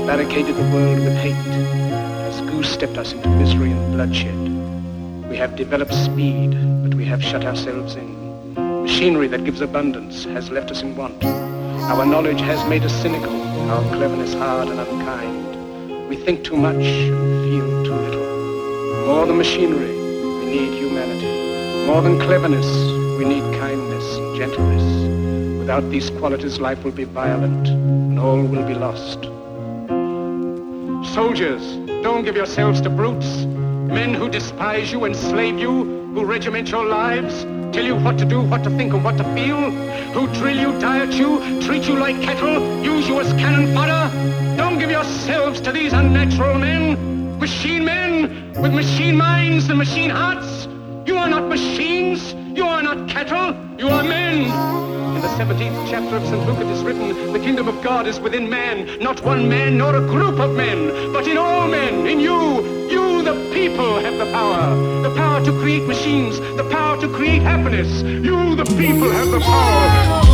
barricaded the world with hate, has goose-stepped us into misery and bloodshed. We have developed speed, but we have shut ourselves in. Machinery that gives abundance has left us in want. Our knowledge has made us cynical, our cleverness hard and unkind. We think too much and feel too little. More than machinery, we need humanity. More than cleverness, we need kindness and gentleness. Without these qualities, life will be violent and all will be lost. Soldiers, don't give yourselves to brutes. Men who despise you, enslave you, who regiment your lives, tell you what to do, what to think, and what to feel, who drill you, diet you, treat you like cattle, use you as cannon fodder. Don't give yourselves to these unnatural men, machine men with machine minds and machine hearts. You are not machines, you are not cattle, you are men. In the 17th chapter of St. Luke it is written, the kingdom of God is within man, not one man nor a group of men, but in all men, in you. You, the people, have the power to create machines, the power to create happiness. You, the people, have the power.